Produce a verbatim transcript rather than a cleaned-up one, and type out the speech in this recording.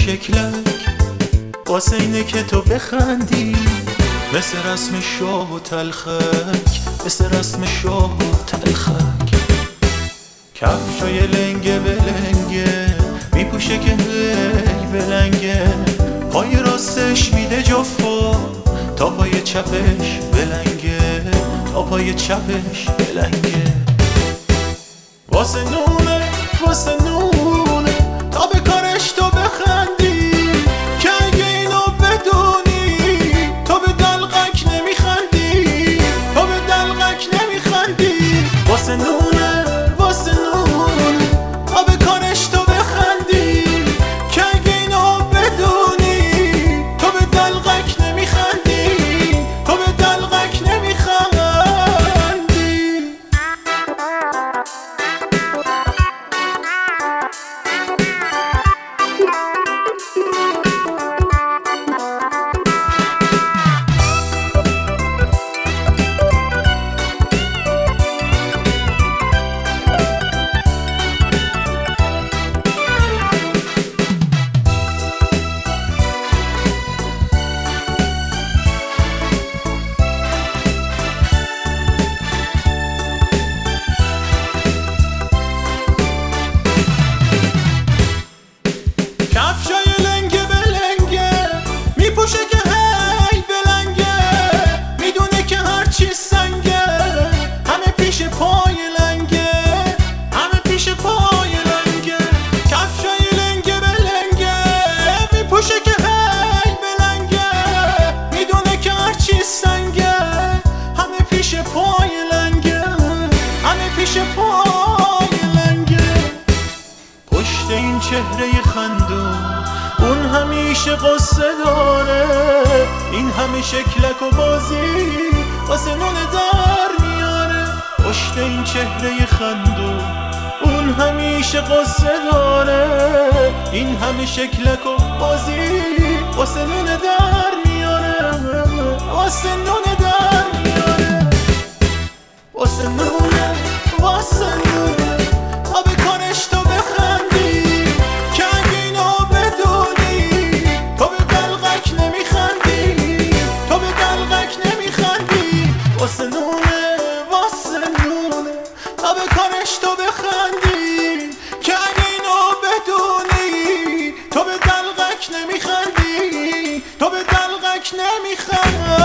شکلک واسه اینه که تو بخندی، مثل رسم شاه و تلخک، مثل رسم شاه و تلخک. کفشای لنگه بلنگه میپوشه که هی بلنگه، پای راستش میده جفا تا پای چپش بلنگه، تا پای چپش بلنگه. واسه نونه واسه نونه تا به کارش تو بخندی، که اگه اینو بدونی تو به دلقک نمیخندی، تو به دلقک نمیخندی. واسه نونه واسه نونه تا به کارش تو بخندی، که اگه اینو بدونی تو به دلقک نمیخندی، تو به دلقک نمیخندی. پشت این چهره خندون اون همیشه قصه داره، این همه شکلک و بازی واسه نونه در میاره. پشت این چهره خندون اون همیشه قصه داره، این همه شکلک و بازی واسه نونه در میاره، واسه نونه در میاره. واسه نونه واسه نونه تا به کارش تو بخندی، که اگه اینو بدونی تو به دلقک نمیخندی، تو به دلقک نمیخندی. واسه نونه واسه نونه تا به کارش تو بخندی، که اگه اینو بدونی تو به دلقک نمیخندی، تو به دلقک نمیخندی.